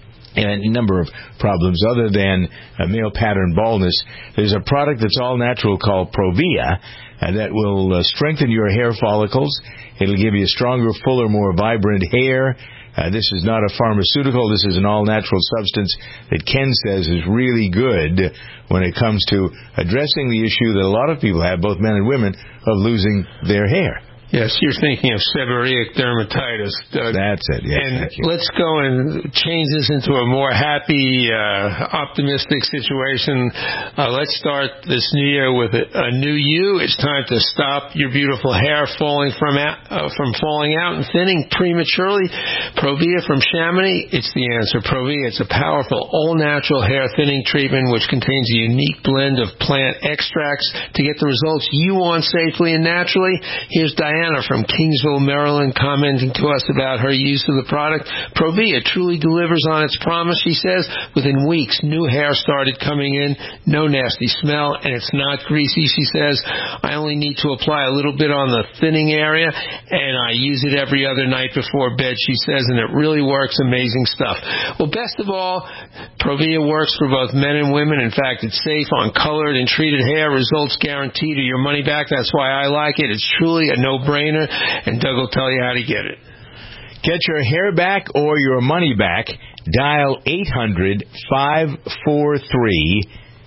and a number of problems other than uh, male pattern baldness, there's a product that's all natural called Provia uh, that will uh, strengthen your hair follicles. It'll give you stronger, fuller, more vibrant hair. Uh, this is not a pharmaceutical. This is an all-natural substance that Ken says is really good when it comes to addressing the issue that a lot of people have, both men and women, of losing their hair. Yes, you're thinking of seborrheic dermatitis, Doug. That's it, yes, and thank you. let's go and change this into a more happy, uh, optimistic situation. Uh, let's start this new year with a, a new you. It's time to stop your beautiful hair falling from out, uh, from falling out and thinning prematurely. Provia from Chamonix, it's the answer. Provia, it's a powerful, all-natural hair thinning treatment which contains a unique blend of plant extracts to get the results you want safely and naturally. Here's Diana from Kingsville, Maryland, commenting to us about her use of the product. Provia truly delivers on its promise, she says. Within weeks, new hair started coming in, no nasty smell, and it's not greasy, she says. I only need to apply a little bit on the thinning area, and I use it every other night before bed, she says, and it really works. Amazing stuff. Well, best of all, Provia works for both men and women. In fact, it's safe on colored and treated hair. Results guaranteed or your money back. That's why I like it. It's truly a no brainer, and Doug will tell you how to get it. Get your hair back or your money back. Dial eight hundred, five four three,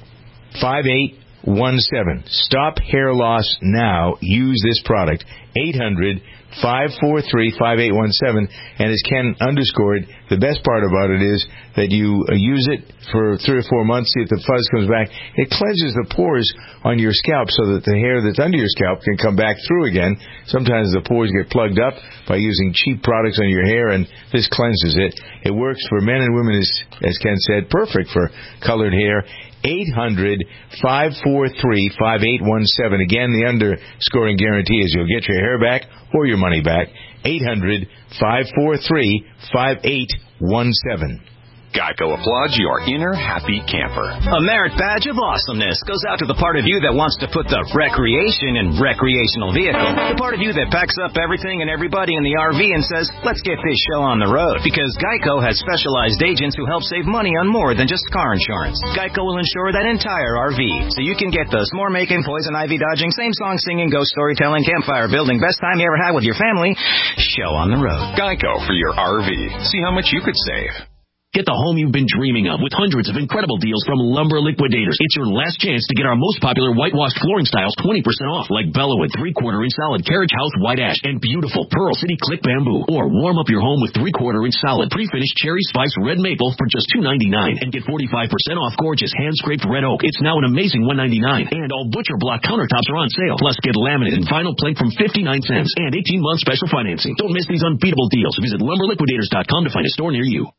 five eight one seven. Stop hair loss now. Use this product. eight hundred, five four three, five eight one seven. And as Ken underscored, the best part about it is that you uh, use it for three or four months, see if the fuzz comes back. It cleanses the pores on your scalp so that the hair that's under your scalp can come back through again. Sometimes the pores get plugged up by using cheap products on your hair, and this cleanses it. It works for men and women, as, as Ken said, perfect for colored hair. eight hundred, five four three, five eight one seven. Again, the underscoring guarantee is you'll get your hair back or your money back. eight hundred, five four three, five eight one seven. Geico applauds your inner happy camper. A merit badge of awesomeness goes out to the part of you that wants to put the recreation in recreational vehicle. The part of you that packs up everything and everybody in the R V and says, let's get this show on the road. Because Geico has specialized agents who help save money on more than just car insurance. Geico will insure that entire R V, so you can get the s'more making, poison ivy dodging, same song singing, ghost storytelling, campfire building, best time you ever had with your family show on the road. Geico for your R V. See how much you could save. Get the home you've been dreaming of with hundreds of incredible deals from Lumber Liquidators. It's your last chance to get our most popular whitewashed flooring styles twenty percent off, like Bellawood three-quarter inch solid Carriage House White Ash and beautiful Pearl City Click Bamboo. Or warm up your home with three-quarter inch solid pre-finished Cherry Spice Red Maple for just two ninety-nine and get forty-five percent off gorgeous hand-scraped Red Oak. It's now an amazing one ninety-nine. And all Butcher Block countertops are on sale. Plus, get laminate and vinyl plank from fifty-nine cents and eighteen month special financing. Don't miss these unbeatable deals. Visit lumber liquidators dot com to find a store near you.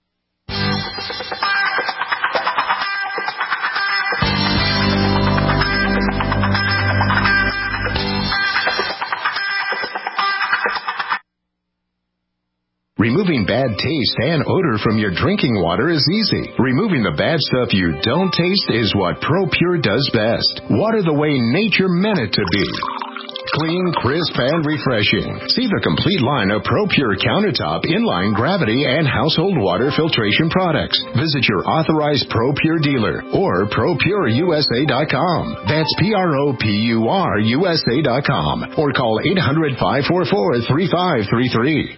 Removing bad taste and odor from your drinking water is easy. Removing the bad stuff you don't taste is what ProPure does best. Water the way nature meant it to be. Clean, crisp, and refreshing. See the complete line of ProPure countertop, inline, gravity, and household water filtration products. Visit your authorized ProPure dealer or pro pure U S A dot com. That's P R O P U R U S A dot com. Or call eight hundred, five four four, three five three three.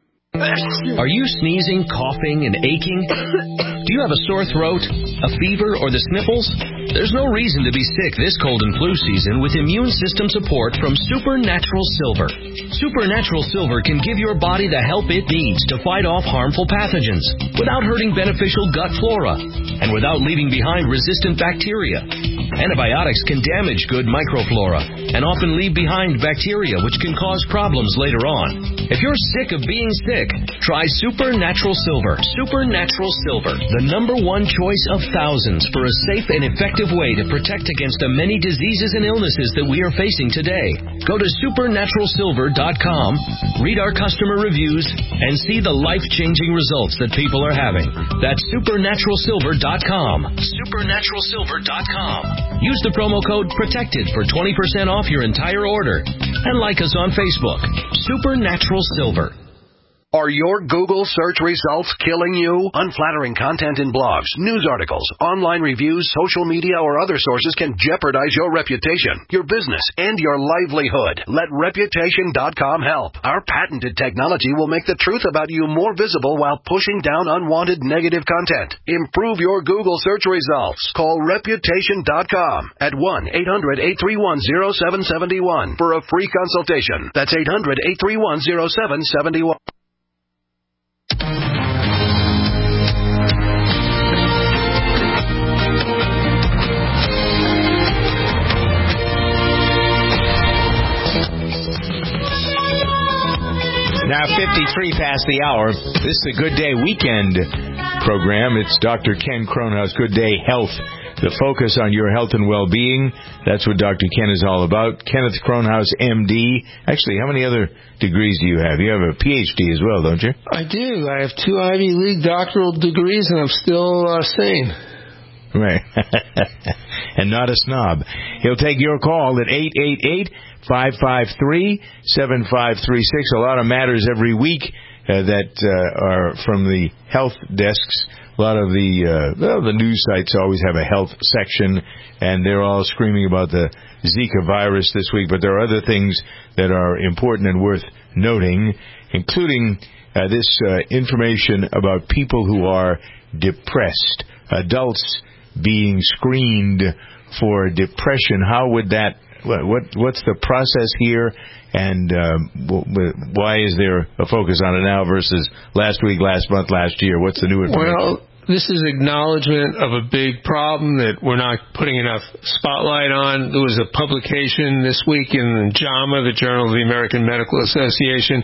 Are you sneezing, coughing, and aching? Do you have a sore throat, a fever, or the sniffles? There's no reason to be sick this cold and flu season with immune system support from Supernatural Silver. Supernatural Silver can give your body the help it needs to fight off harmful pathogens without hurting beneficial gut flora and without leaving behind resistant bacteria. Antibiotics can damage good microflora and often leave behind bacteria which can cause problems later on. If you're sick of being sick, try Supernatural Silver. Supernatural Silver, the number one choice of thousands for a safe and effective way to protect against the many diseases and illnesses that we are facing today. Go to supernatural silver dot com, read our customer reviews, and see the life-changing results that people are having. That's supernatural silver dot com. supernatural silver dot com. Use the promo code PROTECTED for twenty percent off your entire order. And like us on Facebook, Supernatural Silver. Are your Google search results killing you? Unflattering content in blogs, news articles, online reviews, social media, or other sources can jeopardize your reputation, your business, and your livelihood. Let reputation dot com help. Our patented technology will make the truth about you more visible while pushing down unwanted negative content. Improve your Google search results. Call reputation dot com at one eight hundred, eight three one, zero seven seven one for a free consultation. That's eight hundred, eight three one, zero seven seven one. Now, fifty-three past the hour. This is a Good Day Weekend program. It's Doctor Ken Kronhaus, Good Day Health. The focus on your health and well-being. That's what Doctor Ken is all about. Kenneth Kronhaus, M D. Actually, how many other degrees do you have? You have a P H D as well, don't you? I do. I have two Ivy League doctoral degrees, and I'm still uh, sane. Right. And not a snob. He'll take your call at eight eight eight, five five three, seven five three six. A lot of matters every week uh, that uh, are from the health desks. A lot of the uh, well, the news sites always have a health section, and they're all screaming about the Zika virus this week. But there are other things that are important and worth noting, including uh, this uh, information about people who are depressed, adults being screened for depression. How would that what, what what's the process here, and um, w- why is there a focus on it now versus last week, last month, last year? What's the new information? Well, this is acknowledgement of a big problem that we're not putting enough spotlight on. There was a publication this week in JAMA, the Journal of the American Medical Association,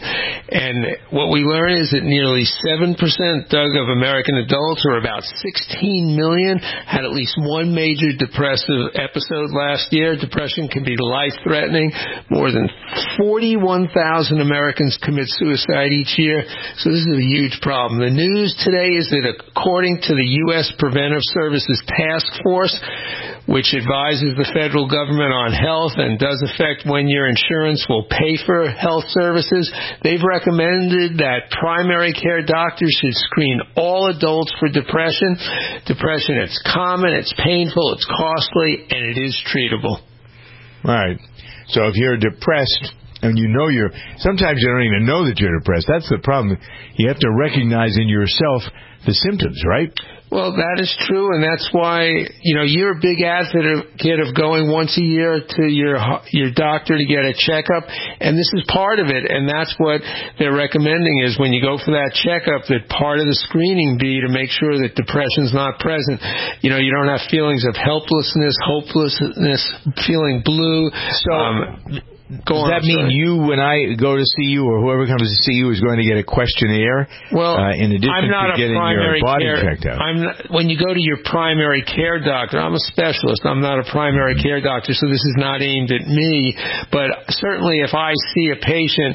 and what we learned is that nearly seven percent, Doug, of American adults, or about sixteen million, had at least one major depressive episode last year. Depression can be life-threatening. More than forty-one thousand Americans commit suicide each year, so this is a huge problem. The news today is that according to the U S Preventive Services Task Force, which advises the federal government on health and does affect when your insurance will pay for health services, they've recommended that primary care doctors should screen all adults for depression. Depression, it's common, it's painful, it's costly, and it is treatable. Right. So if you're depressed, and you know you're, sometimes you don't even know that you're depressed. That's the problem. You have to recognize in yourself the symptoms, right? Well, that is true, and that's why, you know, you're a big advocate of going once a year to your your doctor to get a checkup, and this is part of it, and that's what they're recommending is when you go for that checkup, that part of the screening be to make sure that depression's not present. You know, you don't have feelings of helplessness, hopelessness, feeling blue. So... Um, Go Does on, that mean sorry. you, when I go to see you, or whoever comes to see you, is going to get a questionnaire? Well, uh, in addition I'm not to a getting primary your body care, checked out. I'm not, when you go to your primary care doctor, I'm a specialist. I'm not a primary care doctor, so this is not aimed at me. But certainly, if I see a patient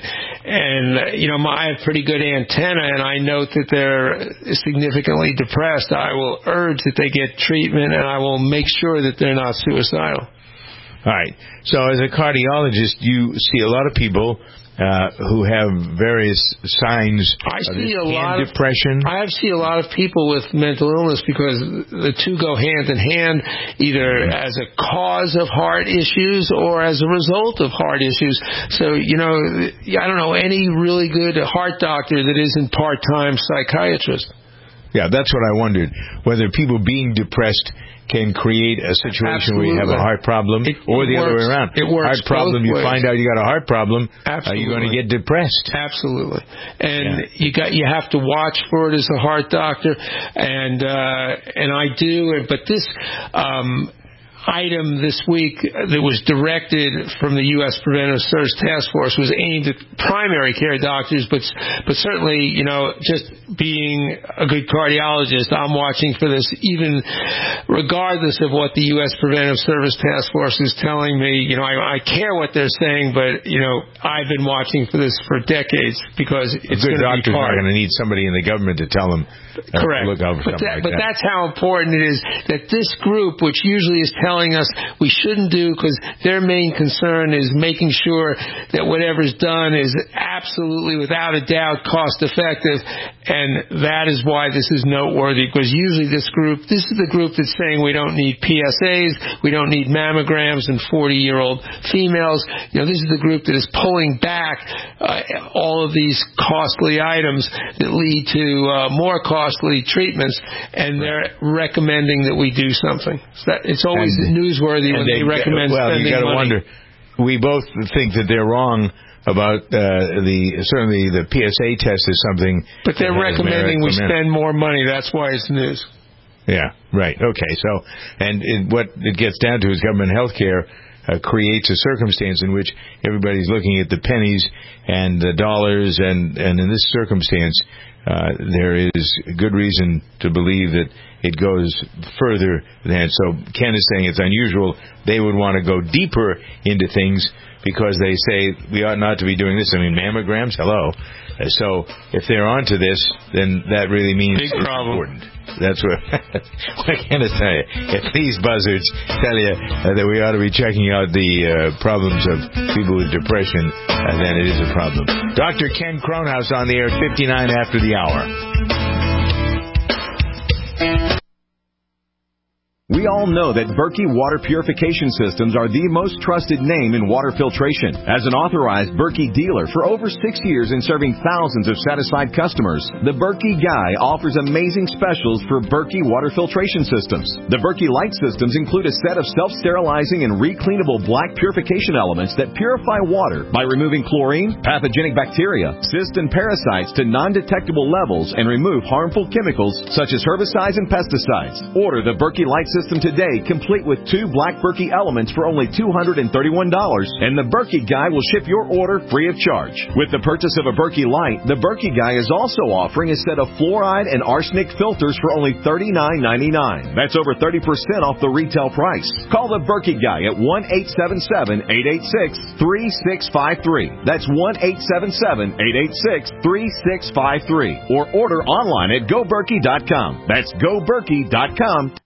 and you know my, I have pretty good antenna, and I note that they're significantly depressed, I will urge that they get treatment, and I will make sure that they're not suicidal. All right. So as a cardiologist, you see a lot of people uh, who have various signs I of see a and lot depression. Of, I see a lot of people with mental illness because the two go hand in hand, either as a cause of heart issues or as a result of heart issues. So, you know, I don't know any really good heart doctor that isn't part-time psychiatrist. Yeah, that's what I wondered, whether people being depressed can create a situation Absolutely. where you have a heart problem, it, or the it other works, way around. It works heart problem, you ways. find out you got a heart problem, uh, you're going to get depressed. Absolutely, and yeah. you got you have to watch for it as a heart doctor, and uh, and I do. But this. Um, item this week that was directed from the U S Preventive Services Task Force was aimed at primary care doctors, but but certainly, you know, just being a good cardiologist, I'm watching for this even regardless of what the U S Preventive Services Task Force is telling me. You know, I, I care what they're saying, but, you know, I've been watching for this for decades because it's going to be hard. A good doctor's not going to need somebody in the government to tell them uh, Correct. to look out for but something that, like but that. that's how important it is that this group, which usually is telling us we shouldn't do because their main concern is making sure that whatever's done is absolutely, without a doubt, cost effective, and that is why this is noteworthy, because usually this group, this is the group that's saying we don't need P S As, we don't need mammograms in forty-year-old females. You know, this is the group that is pulling back uh, all of these costly items that lead to uh, more costly treatments, and they're recommending that we do something. So that, it's always and, newsworthy when they, they recommend well, spending you gotta money. Wonder, we both think that they're wrong about uh, the certainly the P S A test is something. But they're recommending we spend more money. That's why it's news. Yeah, right. Okay, so and it, what it gets down to is government health care uh, creates a circumstance in which everybody's looking at the pennies and the dollars, and, and in this circumstance, uh, there is good reason to believe that it goes further than. So Ken is saying it's unusual. They would want to go deeper into things because they say we ought not to be doing this. I mean, mammograms, hello. Uh, so if they're onto this, then that really means Big it's problem. important. That's what, what can I tell you? If these buzzards tell you uh, that we ought to be checking out the uh, problems of people with depression, uh, then it is a problem. Doctor Ken Kronhaus on the air at fifty-nine after the hour. We all know that Berkey Water Purification Systems are the most trusted name in water filtration. As an authorized Berkey dealer for over six years and serving thousands of satisfied customers, the Berkey Guy offers amazing specials for Berkey water filtration systems. The Berkey Light systems include a set of self-sterilizing and recleanable black purification elements that purify water by removing chlorine, pathogenic bacteria, cysts, and parasites to non-detectable levels and remove harmful chemicals such as herbicides and pesticides. Order the Berkey Light system today, complete with two black Berkey elements for only two hundred thirty-one dollars, and the Berkey Guy will ship your order free of charge. With the purchase of a Berkey Light, the Berkey Guy is also offering a set of fluoride and arsenic filters for only thirty-nine ninety-nine. That's over thirty percent off the retail price. Call the Berkey Guy at one eight seven seven, eight eight six, three six five three. That's one eight seven seven, eight eight six, three six five three. Or order online at go berkey dot com. That's go berkey dot com.